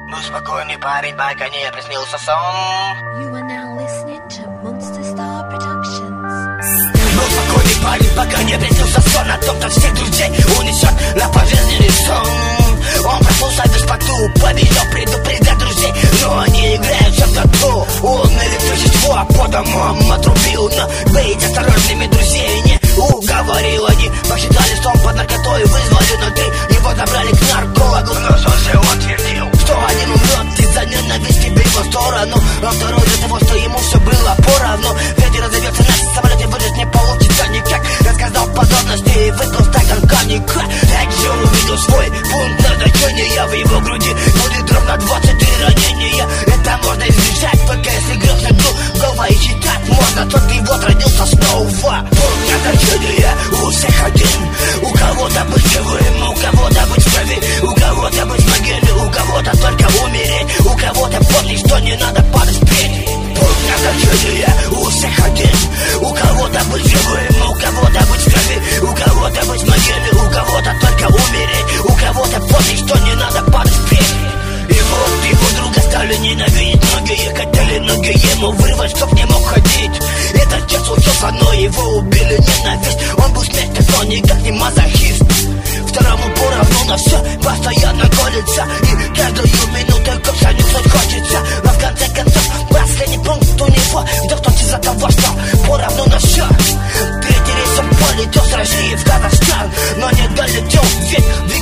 Ну спокойный парень, пока не приснился сон. You are now listening to Monster Star Productions. Ну спокойный парень, пока не приснился сон о том, что всех друзей унесет на пожизненный сон. Он проснулся без поту, побежал предупредить друзей, но они играют в доту. Он электричество по домам отрубил, но быть осторожными друзей не уговорил. Они посчитали, что он под наркотой, вызвали внутри, его забрали к наркологу. Но слушай, он твердил, что один умрет из-за ненависти в его сторону, а второй из-за того, что ему все было поровну. Ветер разовьется на самолете, выжить не получится никак. Рассказал подробности и выпил стакан коньяка. Также увидел свой пункт назначения, в его груди будет ровно 23 ранения. Это можно избежать, только если грохнуть голова и читать можно. Тот пилот родился снова. Пункт назначения у всех один. У кого-то быть живым, у кого-то быть в крови, у кого-то быть в могиле, у кого-то только умереть, у кого-то помнить, что не надо падать вперед. Пункт назначения у всех один. У кого-то быть живым, у кого-то быть в крови, у кого-то быть в могиле, у кого-то только умереть, у кого-то помнить, что не надо падать вперед. И вот его друга стали ненавидеть, многие хотели ноги ему вырвать, чтоб не мог ходить. Этот дед случился, но его убили ненависть. Он был смертен, но никак не мазохист. Второму поровну на все постоянно колется, и каждую минуту копса нюхнуть хочется. Но в конце концов последний пункт у него вдохнуть из-за того, что поровну на все. Третий рейс он полетел с России в Казахстан, но не долетел, ведь